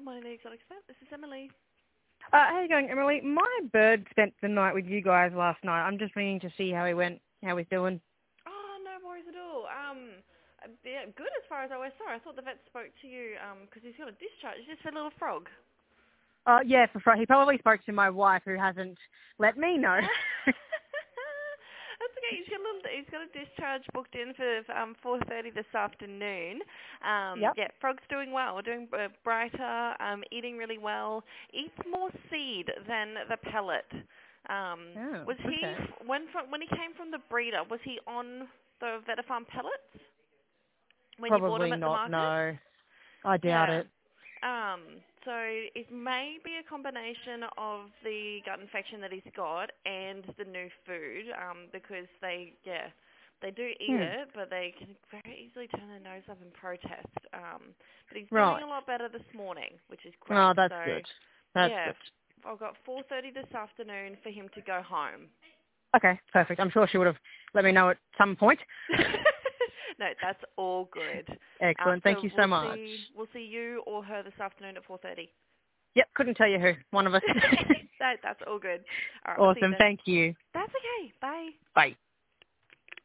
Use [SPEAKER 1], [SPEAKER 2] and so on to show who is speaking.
[SPEAKER 1] morning, the Exotic Vet. This is Emily.
[SPEAKER 2] How you going, Emily? My bird spent the night with you guys last night. I'm just ringing to see how he went, how he's doing.
[SPEAKER 1] Oh, no worries at all. Yeah, good as far as I was. Sorry, I thought the vet spoke to you because he's got a discharge. It's just for a little frog.
[SPEAKER 2] Yeah, he probably spoke to my wife, who hasn't let me know.
[SPEAKER 1] That's okay. He's got a discharge booked in for 4:30 this afternoon.
[SPEAKER 2] Yep.
[SPEAKER 1] Yeah, frog's doing well. Doing brighter. Eating really well. Eats more seed than the pellet. Was he
[SPEAKER 2] okay.
[SPEAKER 1] when he came from the breeder? Was he on the Vetafarm pellets when you bought
[SPEAKER 2] Probably
[SPEAKER 1] him at the
[SPEAKER 2] not,
[SPEAKER 1] market?
[SPEAKER 2] no. I doubt
[SPEAKER 1] Yeah.
[SPEAKER 2] it.
[SPEAKER 1] So it may be a combination of the gut infection that he's got and the new food, because they do eat it, but they can very easily turn their nose up and protest. But he's doing
[SPEAKER 2] Right.
[SPEAKER 1] a lot better this morning, which is great.
[SPEAKER 2] Oh, that's
[SPEAKER 1] So
[SPEAKER 2] good. That's
[SPEAKER 1] yeah,
[SPEAKER 2] good.
[SPEAKER 1] I've got 4:30 this afternoon for him to go home.
[SPEAKER 2] Okay, perfect. I'm sure she would have let me know at some point.
[SPEAKER 1] No, that's all good.
[SPEAKER 2] Excellent. Thank
[SPEAKER 1] So
[SPEAKER 2] you so much.
[SPEAKER 1] we'll see you or her this afternoon at 4:30.
[SPEAKER 2] Yep, couldn't tell you who. One of us.
[SPEAKER 1] That's all good. All right, we'll see you
[SPEAKER 2] Awesome.
[SPEAKER 1] then.
[SPEAKER 2] Thank you.
[SPEAKER 1] That's okay. Bye.
[SPEAKER 2] Bye.